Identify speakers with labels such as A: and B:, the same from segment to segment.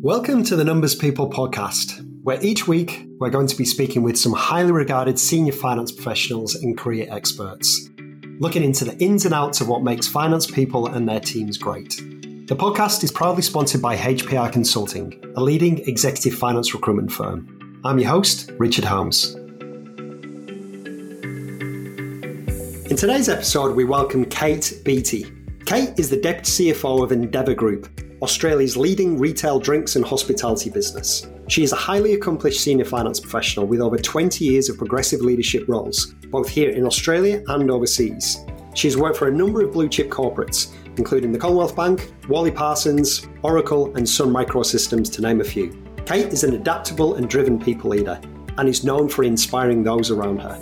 A: Welcome to the Numbers People podcast, where each week we're going to be speaking with some highly regarded senior finance professionals and career experts, looking into the ins and outs of what makes finance people and their teams great. The podcast is proudly sponsored by HPR Consulting, a leading executive finance recruitment firm. I'm your host, Richard Holmes. In today's episode, we welcome Kate Beattie. Kate is the Deputy CFO of Endeavour Group, Australia's leading retail drinks and hospitality business. She is a highly accomplished senior finance professional with over 20 years of progressive leadership roles, both here in Australia and overseas. She has worked for a number of blue chip corporates, including the Commonwealth Bank, Wally Parsons, Oracle, and Sun Microsystems, to name a few. Kate is an adaptable and driven people leader and is known for inspiring those around her.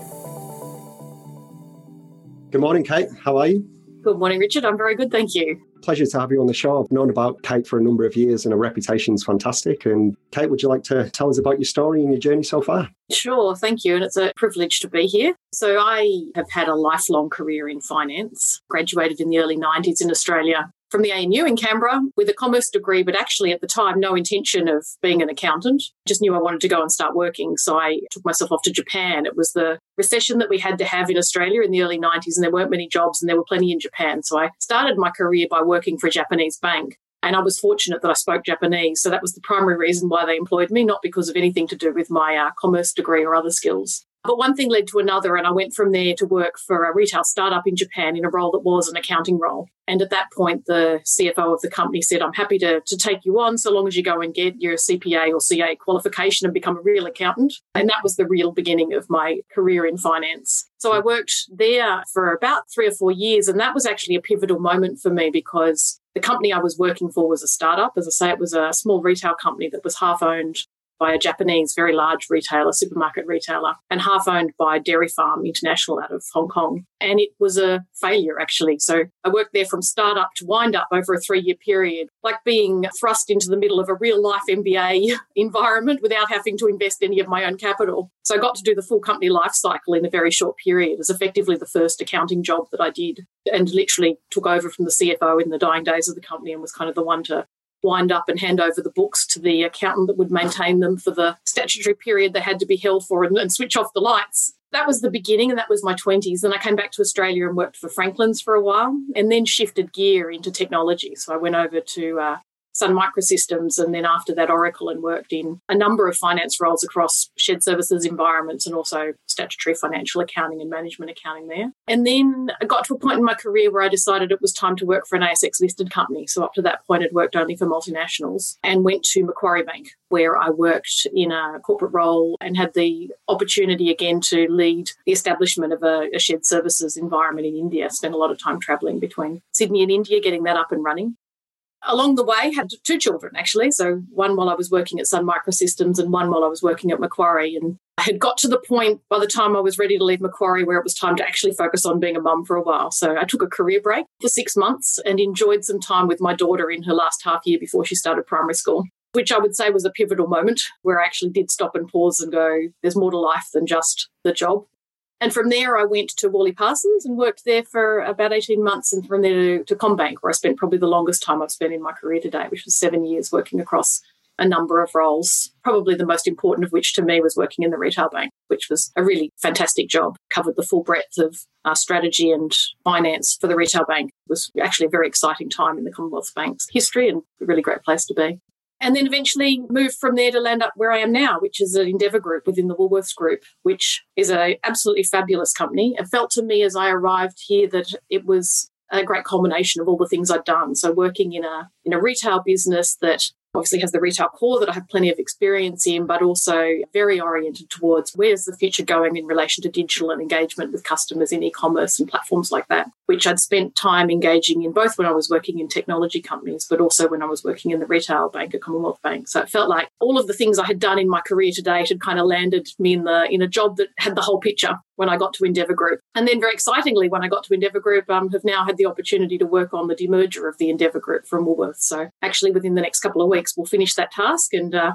A: Good morning, Kate. How are you?
B: Good morning, Richard. I'm very good, thank you.
A: Pleasure to have you on the show. I've known about Kate for a number of years and her reputation's fantastic. And Kate, would you like to tell us about your story and your journey so far?
B: Sure, thank you. And it's a privilege to be here. So I have had a lifelong career in finance, graduated in the early 90s in Australia from the ANU in Canberra with a commerce degree, but actually at the time, no intention of being an accountant. Just knew I wanted to go and start working. So I took myself off to Japan. It was the recession that we had to have in Australia in the early 90s, and there weren't many jobs and there were plenty in Japan. So I started my career by working for a Japanese bank. And I was fortunate that I spoke Japanese. So that was the primary reason why they employed me, not because of anything to do with my commerce degree or other skills. But one thing led to another, and I went from there to work for a retail startup in Japan in a role that was an accounting role. And at that point, the CFO of the company said, I'm happy to take you on so long as you go and get your CPA or CA qualification and become a real accountant. And that was the real beginning of my career in finance. So I worked there for about 3 or 4 years, and that was actually a pivotal moment for me because the company I was working for was a startup. As I say, it was a small retail company that was half owned by a Japanese, very large retailer, supermarket retailer, and half owned by Dairy Farm International out of Hong Kong. And it was a failure, actually. So I worked there from start-up to wind-up over a 3-year period, like being thrust into the middle of a real-life MBA environment without having to invest any of my own capital. So I got to do the full company life cycle in a very short period. It was effectively the first accounting job that I did, and literally took over from the CFO in the dying days of the company and was kind of the one to wind up and hand over the books to the accountant that would maintain them for the statutory period they had to be held for and switch off the lights. That was the beginning, and that was my 20s. Then I came back to Australia and worked for Franklin's for a while and then shifted gear into technology. So I went over to Sun Microsystems and then after that Oracle, and worked in a number of finance roles across shared services environments and also statutory financial accounting and management accounting there. And then I got to a point in my career where I decided it was time to work for an ASX listed company. So up to that point I'd worked only for multinationals, and went to Macquarie Bank, where I worked in a corporate role and had the opportunity again to lead the establishment of a shared services environment in India. Spent a lot of time travelling between Sydney and India, getting that up and running. Along the way, had 2 children, actually. So one while I was working at Sun Microsystems and one while I was working at Macquarie. And I had got to the point by the time I was ready to leave Macquarie where it was time to actually focus on being a mum for a while. So I took a career break for 6 months and enjoyed some time with my daughter in her last half year before she started primary school, which I would say was a pivotal moment where I actually did stop and pause and go, there's more to life than just the job. And from there, I went to Wally Parsons and worked there for about 18 months, and from there to CommBank, where I spent probably the longest time I've spent in my career to date, which was 7 years working across a number of roles, probably the most important of which to me was working in the retail bank, which was a really fantastic job, covered the full breadth of strategy and finance for the retail bank. It was actually a very exciting time in the Commonwealth Bank's history and a really great place to be. And then eventually moved from there to land up where I am now, which is an Endeavour Group within the Woolworths Group, which is an absolutely fabulous company. It felt to me as I arrived here that it was a great culmination of all the things I'd done. So working in a retail business that obviously has the retail core that I have plenty of experience in, but also very oriented towards where's the future going in relation to digital and engagement with customers in e-commerce and platforms like that, which I'd spent time engaging in both when I was working in technology companies, but also when I was working in the retail bank at Commonwealth Bank. So it felt like all of the things I had done in my career to date had kind of landed me in a job that had the whole picture when I got to Endeavour Group. And then very excitingly, when I got to Endeavour Group, have now had the opportunity to work on the demerger of the Endeavour Group from Woolworths. So actually within the next couple of weeks, we'll finish that task and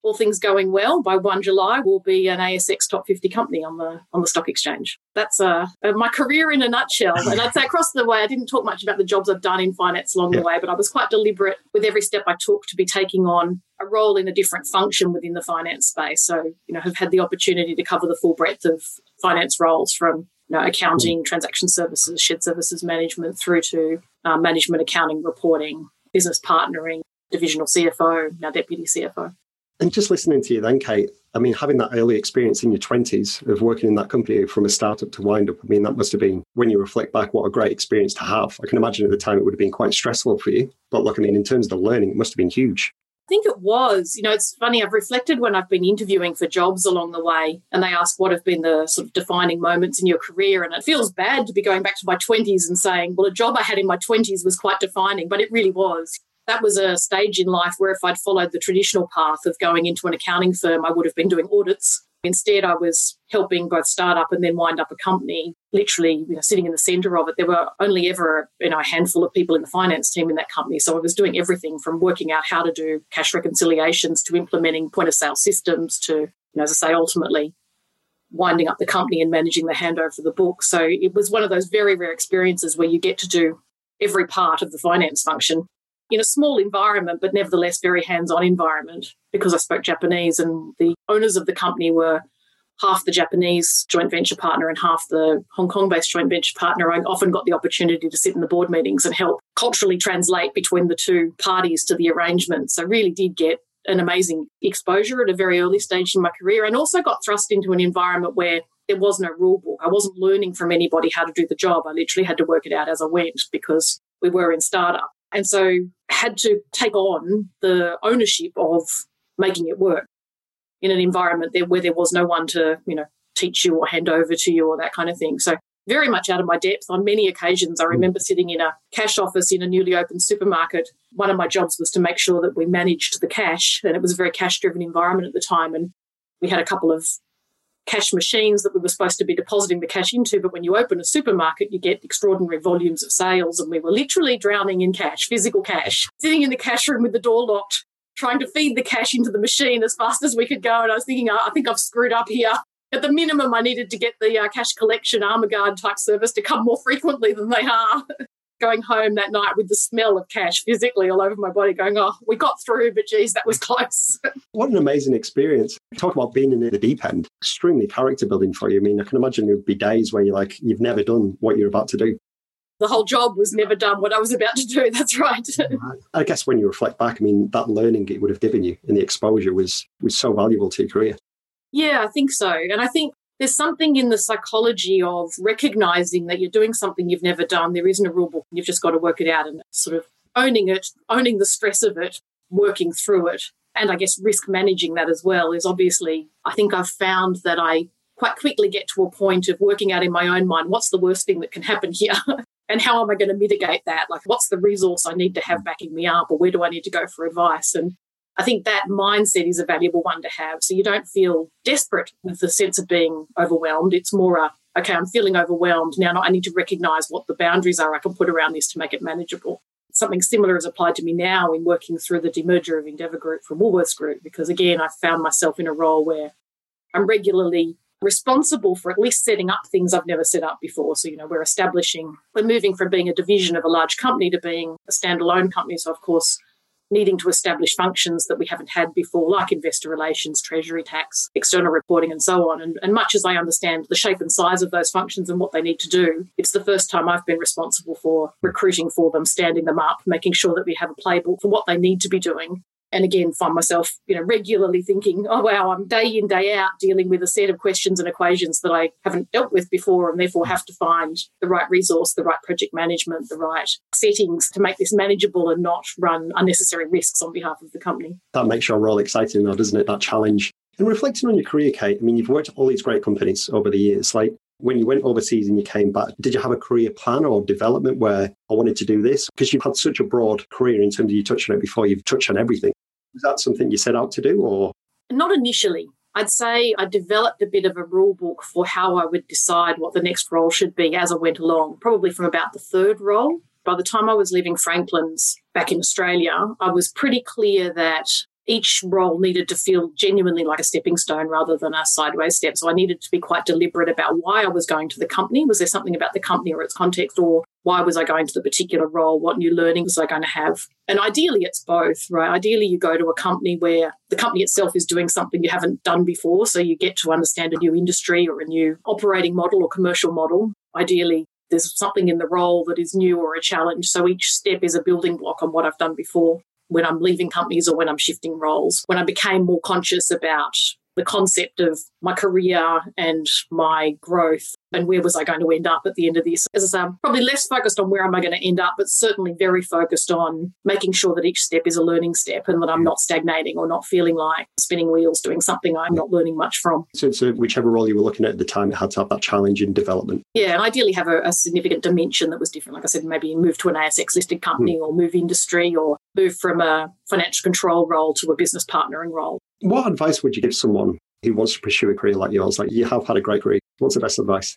B: all things going well, by 1 July, we'll be an ASX top 50 company on the stock exchange. That's my career in a nutshell. And I'd say across the way, I didn't talk much about the jobs I've done in finance along the way, but I was quite deliberate with every step I took to be taking on a role in a different function within the finance space. So, have had the opportunity to cover the full breadth of finance roles from accounting, transaction services, shared services management, through to management accounting, reporting, business partnering, divisional CFO, now deputy CFO.
A: And just listening to you then, Kate, I mean, having that early experience in your 20s of working in that company from a startup to wind up, I mean, that must have been, when you reflect back, what a great experience to have. I can imagine at the time it would have been quite stressful for you. But look, I mean, in terms of the learning, it must have been huge.
B: I think it was. It's funny, I've reflected when I've been interviewing for jobs along the way and they ask what have been the sort of defining moments in your career. And it feels bad to be going back to my 20s and saying, well, a job I had in my 20s was quite defining, but it really was. That was a stage in life where if I'd followed the traditional path of going into an accounting firm, I would have been doing audits. Instead, I was helping both start up and then wind up a company, literally sitting in the centre of it. There were only ever a handful of people in the finance team in that company. So I was doing everything from working out how to do cash reconciliations to implementing point-of-sale systems to, as I say, ultimately winding up the company and managing the handover of the book. So it was one of those very rare experiences where you get to do every part of the finance function in a small environment, but nevertheless very hands-on environment, because I spoke Japanese and the owners of the company were half the Japanese joint venture partner and half the Hong Kong-based joint venture partner. I often got the opportunity to sit in the board meetings and help culturally translate between the two parties to the arrangement. So really did get an amazing exposure at a very early stage in my career, and also got thrust into an environment where there was no rule book. I wasn't learning from anybody how to do the job. I literally had to work it out as I went because we were in startup. And so had to take on the ownership of making it work in an environment where there was no one to, teach you or hand over to you or that kind of thing. So very much out of my depth on many occasions. I remember sitting in a cash office in a newly opened supermarket. One of my jobs was to make sure that we managed the cash, and it was a very cash-driven environment at the time. And we had a couple of cash machines that we were supposed to be depositing the cash into, but when you open a supermarket, you get extraordinary volumes of sales, and we were literally drowning in cash, physical cash, sitting in the cash room with the door locked, trying to feed the cash into the machine as fast as we could go. And I was thinking, I think I've screwed up here. At the minimum, I needed to get the cash collection armor guard type service to come more frequently than they are. Going home that night with the smell of cash physically all over my body going, we got through, but geez, that was close.
A: What an amazing experience. Talk about being in the deep end. Extremely character building for you. I mean, I can imagine there would be days where you've never done what you're about to do.
B: The whole job was never done what I was about to do. That's right.
A: I guess when you reflect back, I mean, that learning it would have given you and the exposure was so valuable to your career.
B: Yeah, I think so. And I think there's something in the psychology of recognizing that you're doing something you've never done. There isn't a rule book. You've just got to work it out and sort of owning it, owning the stress of it, working through it. And I guess risk managing that as well is obviously, I think I've found that I quite quickly get to a point of working out in my own mind, what's the worst thing that can happen here? And how am I going to mitigate that? Like, what's the resource I need to have backing me up, or where do I need to go for advice? And I think that mindset is a valuable one to have. So you don't feel desperate with the sense of being overwhelmed. It's more okay, I'm feeling overwhelmed. Now I need to recognise what the boundaries are I can put around this to make it manageable. Something similar is applied to me now in working through the demerger of Endeavour Group from Woolworths Group, because, again, I found myself in a role where I'm regularly responsible for at least setting up things I've never set up before. So, we're moving from being a division of a large company to being a standalone company. So, of course, needing to establish functions that we haven't had before, like investor relations, treasury, tax, external reporting, and so on. And much as I understand the shape and size of those functions and what they need to do, it's the first time I've been responsible for recruiting for them, standing them up, making sure that we have a playbook for what they need to be doing. And again, find myself, regularly thinking, oh, wow, I'm day in, day out dealing with a set of questions and equations that I haven't dealt with before, and therefore have to find the right resource, the right project management, the right settings to make this manageable and not run unnecessary risks on behalf of the company.
A: That makes your role exciting though, doesn't it? That challenge. And reflecting on your career, Kate, I mean, you've worked at all these great companies over the years. Like, when you went overseas and you came back, did you have a career plan or development where I wanted to do this? Because you've had such a broad career in terms of, you touched on it before, you've touched on everything. Was that something you set out to do, or?
B: Not initially. I'd say I developed a bit of a rule book for how I would decide what the next role should be as I went along, probably from about the third role. By the time I was leaving Franklin's back in Australia, I was pretty clear that each role needed to feel genuinely like a stepping stone rather than a sideways step. So I needed to be quite deliberate about why I was going to the company. Was there something about the company or its context, or why was I going to the particular role? What new learning was I going to have? And ideally, it's both, right? Ideally, you go to a company where the company itself is doing something you haven't done before, so you get to understand a new industry or a new operating model or commercial model. Ideally, there's something in the role that is new or a challenge. So each step is a building block on what I've done before. When I'm leaving companies or when I'm shifting roles, when I became more conscious about the concept of my career and my growth and where was I going to end up at the end of this. As I say, I'm probably less focused on where am I going to end up, but certainly very focused on making sure that each step is a learning step and that I'm not stagnating or not feeling like spinning wheels doing something I'm not learning much from.
A: So whichever role you were looking at the time, it had to have that challenge in development.
B: Yeah, and ideally have a significant dimension that was different. Like I said, maybe move to an ASX-listed company or move industry or move from a financial control role to a business partnering role.
A: What advice would you give someone who wants to pursue a career like yours? Like, you have had a great career. What's the best advice?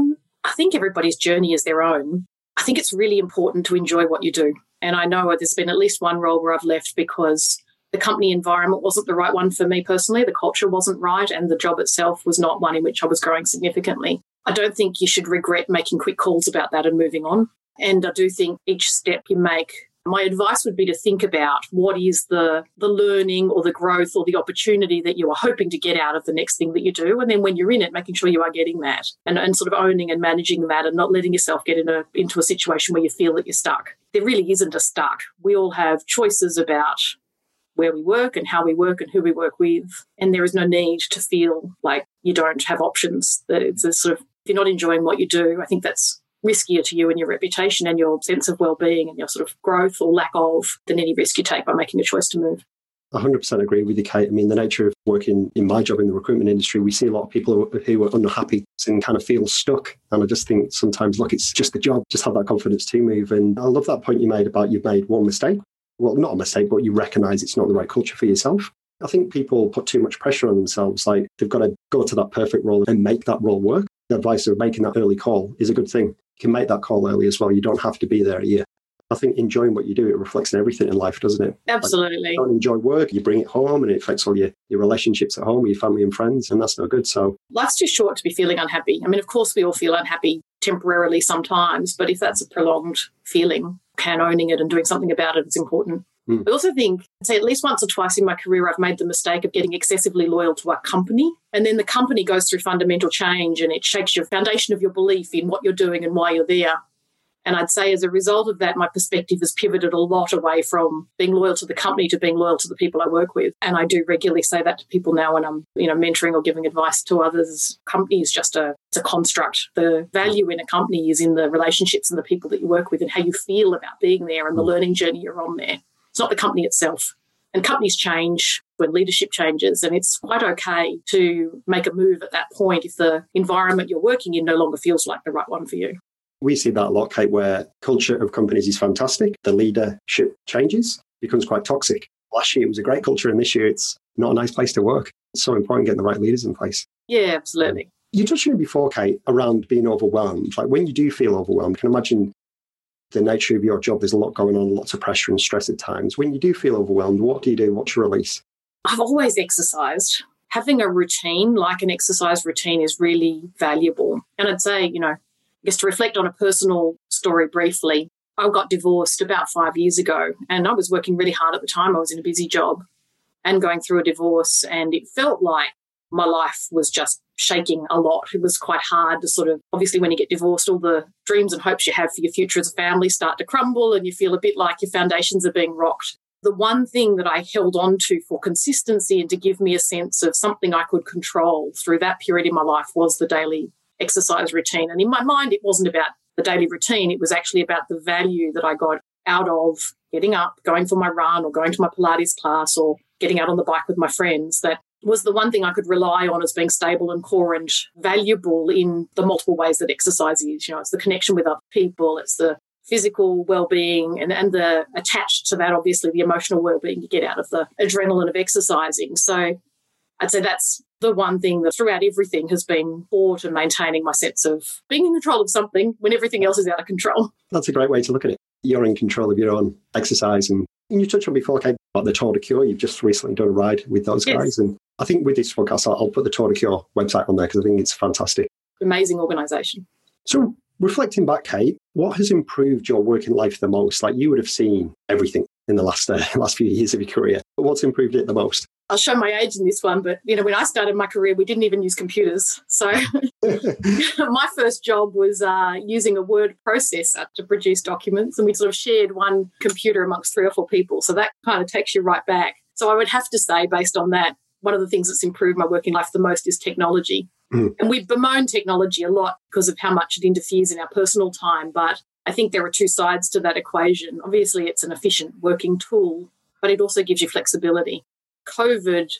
B: I think everybody's journey is their own. I think it's really important to enjoy what you do. And I know there's been at least one role where I've left because the company environment wasn't the right one for me personally. The culture wasn't right, and the job itself was not one in which I was growing significantly. I don't think you should regret making quick calls about that and moving on. And I do think each step you make, my advice would be to think about what is the learning or the growth or the opportunity that you are hoping to get out of the next thing that you do. And then when you're in it, making sure you are getting that and sort of owning and managing that and not letting yourself get into a situation where you feel that you're stuck. There really isn't a stuck. We all have choices about where we work and how we work and who we work with. And there is no need to feel like you don't have options. That it's a sort of, if you're not enjoying what you do, I think that's riskier to you and your reputation and your sense of well-being and your sort of growth or lack of than any risk you take by making a choice to move.
A: 100% agree with you, Kate. I mean, the nature of working in my job in the recruitment industry, we see a lot of people who are unhappy and kind of feel stuck. And I just think sometimes, look, it's just the job. Just have that confidence to move. And I love that point you made about you've made one mistake. Well, not a mistake, but you recognise it's not the right culture for yourself. I think people put too much pressure on themselves. Like, they've got to go to that perfect role and make that role work. The advice of making that early call is a good thing. You can make that call early as well. You don't have to be there a year. I think enjoying what you do, it reflects in everything in life, doesn't it?
B: Absolutely.
A: Like, you don't enjoy work, you bring it home and it affects all your relationships at home with your family and friends, and that's not good. So
B: life's too short to be feeling unhappy. I mean, of course, we all feel unhappy temporarily sometimes, but if that's a prolonged feeling, owning it and doing something about it is important. I also think, I'd say at least once or twice in my career, I've made the mistake of getting excessively loyal to a company. And then the company goes through fundamental change and it shakes your foundation of your belief in what you're doing and why you're there. And I'd say as a result of that, my perspective has pivoted a lot away from being loyal to the company to being loyal to the people I work with. And I do regularly say that to people now when I'm, mentoring or giving advice to others. Company is just it's a construct. The value in a company is in the relationships and the people that you work with and how you feel about being there and the learning journey you're on there. It's not the company itself. And companies change when leadership changes, and it's quite okay to make a move at that point if the environment you're working in no longer feels like the right one for you.
A: We see that a lot, Kate, where culture of companies is fantastic. The leadership changes, becomes quite toxic. Last year it was a great culture, and this year it's not a nice place to work. It's so important getting the right leaders in place.
B: Yeah, absolutely.
A: You touched on it before, Kate, around being overwhelmed. Like, when you do feel overwhelmed, I can imagine the nature of your job, there's a lot going on, lots of pressure and stress at times. When you do feel overwhelmed, what do you do? What's your release?
B: I've always exercised. Having a routine, like an exercise routine, is really valuable. And I'd say, I guess to reflect on a personal story briefly, I got divorced about 5 years ago and I was working really hard at the time. I was in a busy job and going through a divorce, and it felt like my life was just shaking a lot. It was quite hard to sort of, obviously when you get divorced, all the dreams and hopes you have for your future as a family start to crumble and you feel a bit like your foundations are being rocked. The one thing that I held on to for consistency and to give me a sense of something I could control through that period in my life was the daily exercise routine. And in my mind, it wasn't about the daily routine. It was actually about the value that I got out of getting up, going for my run or going to my Pilates class or getting out on the bike with my friends. That was the one thing I could rely on as being stable and core and valuable in the multiple ways that exercise is. It's the connection with other people, it's the physical well-being and the attached to that, obviously, the emotional well-being you get out of the adrenaline of exercising. So I'd say that's the one thing that throughout everything has been core to maintaining my sense of being in control of something when everything else is out of control.
A: That's a great way to look at it. You're in control of your own exercise. And you touched on before, Kate, about about the Tour de Cure. You've just recently done a ride with those guys. And I think with this podcast, I'll put the Tour de Cure website on there because I think it's fantastic.
B: Amazing organisation.
A: So reflecting back, Kate, what has improved your working life the most? Like, you would have seen everything in the last few years of your career. But what's improved it the most?
B: I'll show my age in this one, but when I started my career, we didn't even use computers. So my first job was using a word processor to produce documents, and we sort of shared one computer amongst 3 or 4 people. So that kind of takes you right back. So I would have to say, based on that, one of the things that's improved my working life the most is technology. And we bemoan technology a lot because of how much it interferes in our personal time. But I think there are 2 sides to that equation. Obviously, it's an efficient working tool, but it also gives you flexibility. COVID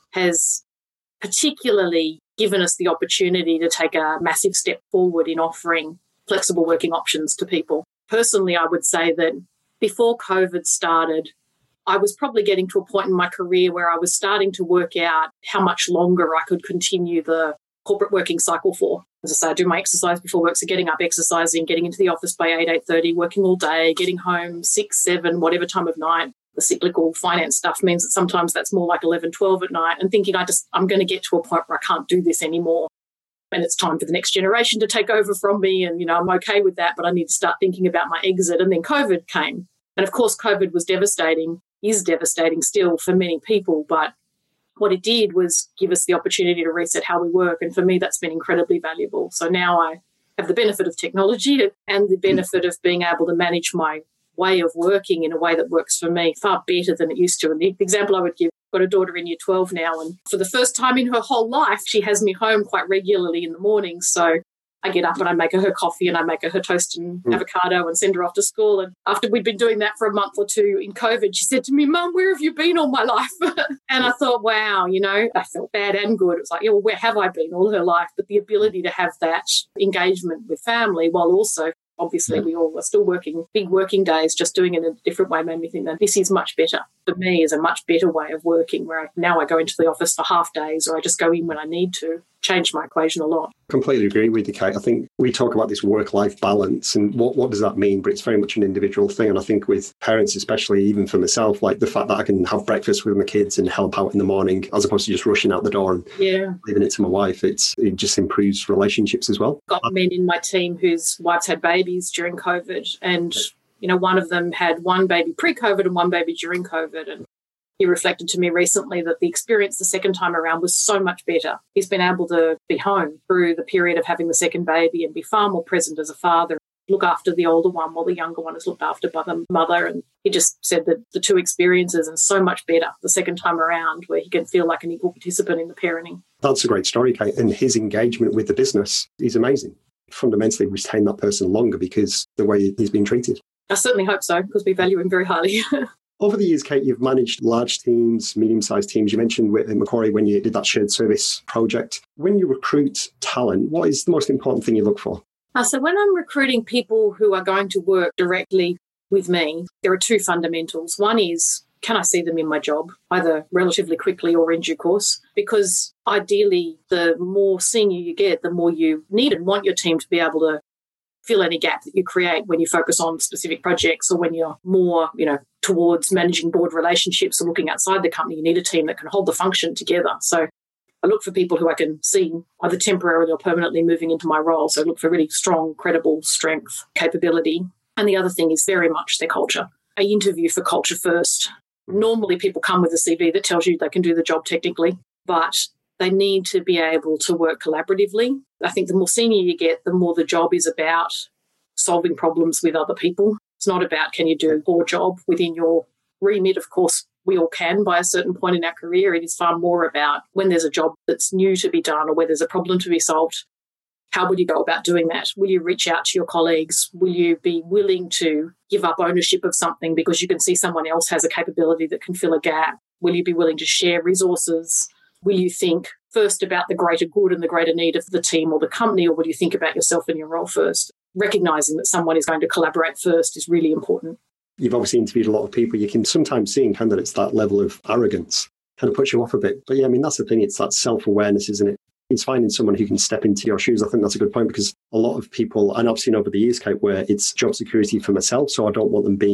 B: has particularly given us the opportunity to take a massive step forward in offering flexible working options to people. Personally, I would say that before COVID started, I was probably getting to a point in my career where I was starting to work out how much longer I could continue the corporate working cycle for. As I say, I do my exercise before work, so getting up, exercising, getting into the office by 8:30, working all day, getting home 6, 7, whatever time of night. The cyclical finance stuff means that sometimes that's more like 11, 12 at night, and thinking I'm going to get to a point where I can't do this anymore. And it's time for the next generation to take over from me. And, I'm okay with that, but I need to start thinking about my exit. And then COVID came. And of course, COVID was devastating, is devastating still for many people. But what it did was give us the opportunity to reset how we work. And for me, that's been incredibly valuable. So now I have the benefit of technology and the benefit of being able to manage my way of working in a way that works for me far better than it used to. And the example I would give, I've got a daughter in year 12 now, and for the first time in her whole life, she has me home quite regularly in the morning. So I get up and I make her coffee and I make her toast and avocado and send her off to school. And after we'd been doing that for a month or 2 in COVID, she said to me, "Mum, where have you been all my life?" And I thought, wow, I felt bad and good. It was like, well, where have I been all her life? But the ability to have that engagement with family while also, obviously, we all are still working big working days, just doing it in a different way made me think that this is much better. For me, is a much better way of working, where now I go into the office for half days or I just go in when I need to. Change my equation a lot.
A: Completely agree with you, Kate. I think we talk about this work-life balance and what does that mean, but it's very much an individual thing. And I think with parents, especially, even for myself, like the fact that I can have breakfast with my kids and help out in the morning as opposed to just rushing out the door and leaving it to my wife, it just improves relationships as well.
B: Got men in my team whose wives had babies during COVID, and one of them had one baby pre-COVID and one baby during COVID, and he reflected to me recently that the experience the second time around was so much better. He's been able to be home through the period of having the second baby and be far more present as a father, look after the older one while the younger one is looked after by the mother. And he just said that the 2 experiences are so much better the second time around, where he can feel like an equal participant in the parenting.
A: That's a great story, Kate. And his engagement with the business is amazing. Fundamentally retain that person longer because the way he's been treated.
B: I certainly hope so, because we value him very highly.
A: Over the years, Kate, you've managed large teams, medium-sized teams. You mentioned with Macquarie when you did that shared service project. When you recruit talent, what is the most important thing you look for?
B: So when I'm recruiting people who are going to work directly with me, there are 2 fundamentals. One is, can I see them in my job, either relatively quickly or in due course? Because ideally, the more senior you get, the more you need and want your team to be able to fill any gap that you create when you focus on specific projects, or when you're more, towards managing board relationships or looking outside the company. You need a team that can hold the function together. So I look for people who I can see either temporarily or permanently moving into my role. So I look for really strong, credible strength, capability. And the other thing is very much their culture. I interview for culture first. Normally people come with a CV that tells you they can do the job technically, but they need to be able to work collaboratively. I think the more senior you get, the more the job is about solving problems with other people. It's not about can you do a poor job within your remit. Of course, we all can by a certain point in our career. It is far more about when there's a job that's new to be done or where there's a problem to be solved, how would you go about doing that? Will you reach out to your colleagues? Will you be willing to give up ownership of something because you can see someone else has a capability that can fill a gap? Will you be willing to share resources? Will you think first about the greater good and the greater need of the team or the company, or will you think about yourself and your role first? Recognising that someone is going to collaborate first is really important.
A: You've obviously interviewed a lot of people. You can sometimes see in candidates that level of arrogance kind of puts you off a bit. But that's the thing. It's that self-awareness, isn't it? It's finding someone who can step into your shoes. I think that's a good point, because a lot of people, and I've seen over the years, Kate, where it's job security for myself. So I don't want them being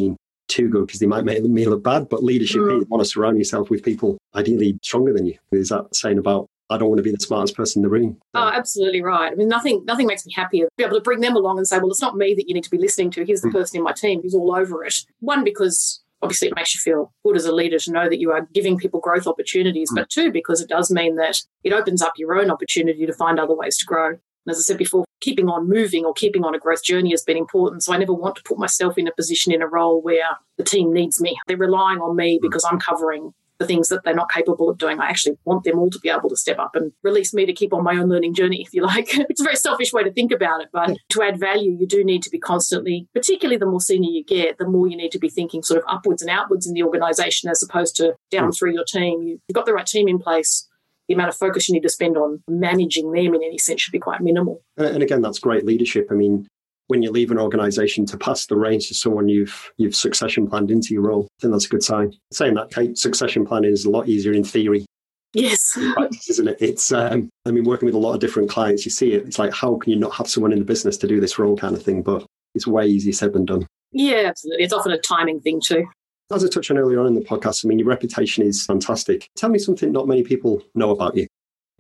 A: too good because they might make me look bad. But leadership is you want to surround yourself with people ideally stronger than you. Is that saying about, I don't want to be the smartest person in the room?
B: Oh, absolutely right. I mean, nothing makes me happier to be able to bring them along and say, well, it's not me that you need to be listening to. Here's the person in my team who's all over it. One, because obviously it makes you feel good as a leader to know that you are giving people growth opportunities. But two, because it does mean that it opens up your own opportunity to find other ways to grow. And as I said before, keeping on moving or keeping on a growth journey has been important. So I never want to put myself in a position in a role where the team needs me. They're relying on me because I'm covering the things that they're not capable of doing. I actually want them all to be able to step up and release me to keep on my own learning journey, if you like. It's a very selfish way to think about it, but to add value, you do need to be constantly, particularly the more senior you get, the more you need to be thinking sort of upwards and outwards in the organisation as opposed to down through your team. You've got the right team in place. The amount of focus you need to spend on managing them in any sense should be quite minimal.
A: And again, that's great leadership. I mean, when you leave an organisation to pass the reins to someone you've succession planned into your role, I think that's a good sign. Saying that, Kate, succession planning is a lot easier in theory.
B: Yes.
A: In practice, isn't it? It's, I mean, working with a lot of different clients, you see it. It's like, how can you not have someone in the business to do this role kind of thing? But it's way easier said than done.
B: Yeah, absolutely. It's often a timing thing too.
A: As I touched on earlier on in the podcast, I mean, your reputation is fantastic. Tell me something not many people know about you.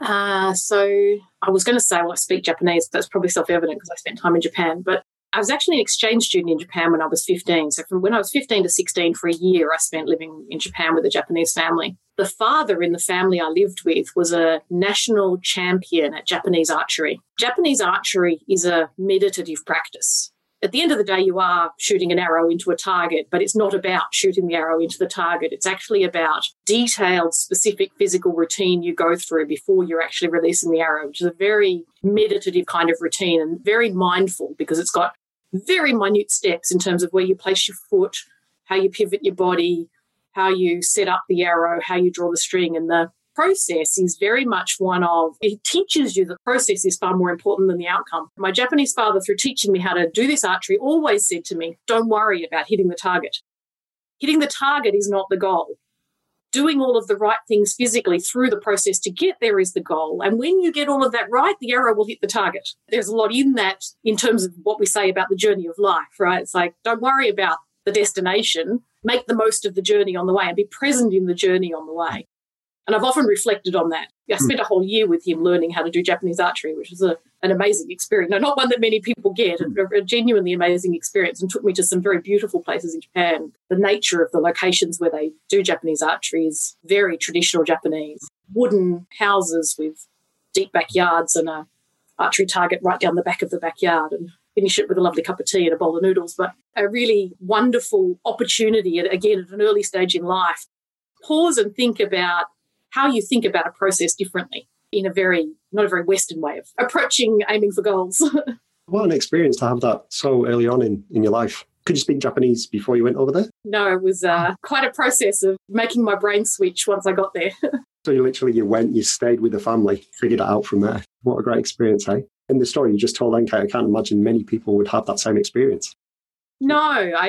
B: So I was going to say, well, I speak Japanese. That's probably self-evident because I spent time in Japan. But I was actually an exchange student in Japan when I was 15. So from when I was 15 to 16, for a year, I spent living in Japan with a Japanese family. The father in the family I lived with was a national champion at Japanese archery. Japanese archery is a meditative practice. At the end of the day, you are shooting an arrow into a target, but it's not about shooting the arrow into the target. It's actually about detailed, specific physical routine you go through before you're actually releasing the arrow, which is a very meditative kind of routine and very mindful because it's got very minute steps in terms of where you place your foot, how you pivot your body, how you set up the arrow, how you draw the string. And the process is very much one of, it teaches you the process is far more important than the outcome. My Japanese father, through teaching me how to do this archery, always said to me, don't worry about hitting the target. Hitting the target is not the goal. Doing all of the right things physically through the process to get there is the goal. And when you get all of that right, the arrow will hit the target. There's a lot in that in terms of what we say about the journey of life, right? It's like, don't worry about the destination. Make the most of the journey on the way and be present in the journey on the way. And I've often reflected on that. I spent a whole year with him learning how to do Japanese archery, which was an amazing experience. No, not one that many people get, a genuinely amazing experience, and took me to some very beautiful places in Japan. The nature of the locations where they do Japanese archery is very traditional Japanese. Wooden houses with deep backyards and an archery target right down the back of the backyard, and finish it with a lovely cup of tea and a bowl of noodles. But a really wonderful opportunity, again, at an early stage in life. Pause and think about how you think about a process differently in not a very Western way of approaching aiming for goals.
A: What an experience to have that so early on in your life. Could you speak Japanese before you went over there?
B: No, it was quite a process of making my brain switch once I got there.
A: So you stayed with the family, figured it out from there. What a great experience, eh? In the story you just told, Enke, I can't imagine many people would have that same experience.
B: No,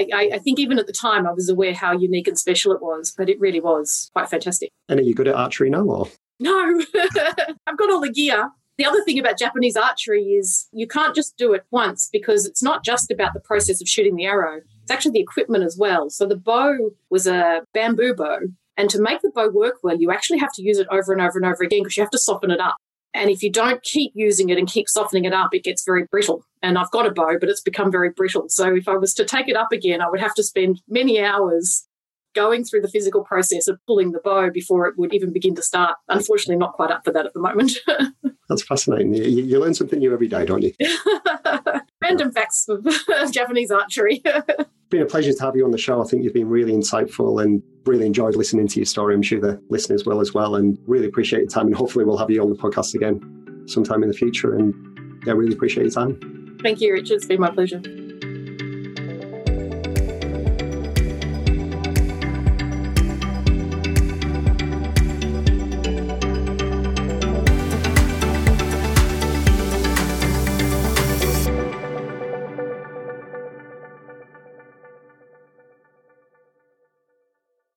B: I think even at the time I was aware how unique and special it was, but it really was quite fantastic.
A: And are you good at archery now, or?
B: No, I've got all the gear. The other thing about Japanese archery is you can't just do it once because it's not just about the process of shooting the arrow. It's actually the equipment as well. So the bow was a bamboo bow, and to make the bow work well, you actually have to use it over and over and over again because you have to soften it up. And if you don't keep using it and keep softening it up, it gets very brittle. And I've got a bow, but it's become very brittle. So if I was to take it up again, I would have to spend many hours going through the physical process of pulling the bow before it would even begin to start. Unfortunately, not quite up for that at the moment.
A: That's fascinating. You learn something new every day, don't you?
B: Random facts of Japanese archery.
A: It's been a pleasure to have you on the show. I think you've been really insightful and really enjoyed listening to your story. I'm sure the listeners will as well, and really appreciate your time. And hopefully we'll have you on the podcast again sometime in the future. And yeah, really appreciate your time.
B: Thank you, Richard. It's been my pleasure.